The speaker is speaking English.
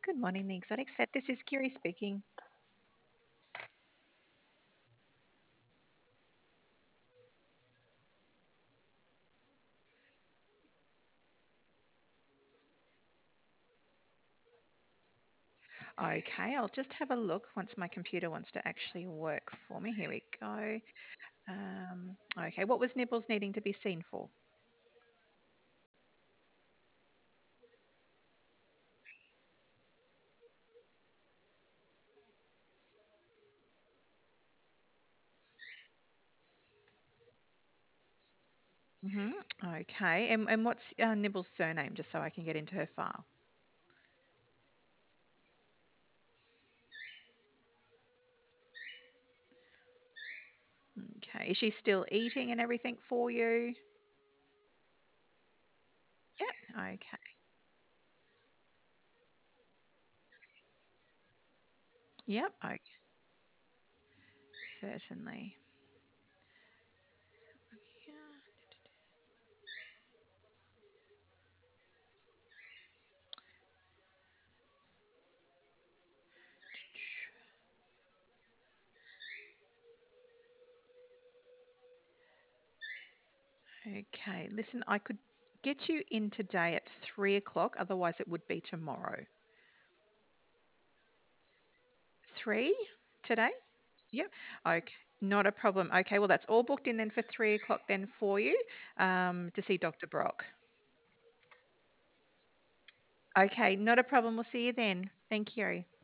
Good morning, the Exotic Set. This is Kiri speaking. Okay, I'll just have a look once my computer wants to actually work for me. Here we go. Okay, what was Nibbles needing to be seen for? hmm Okay, and what's Nibbles' surname, just so I can get into her file? Okay, is she still eating and everything for you? Yep. Okay, yep. Okay, certainly. Okay, listen, I could get you in today at 3 o'clock, otherwise, it would be tomorrow. 3 today? Yep. Okay. Not a problem. Okay. Well, that's all booked in then for 3 o'clock then for you to see Dr. Brock. Okay. Not a problem. We'll see you then. Thank you.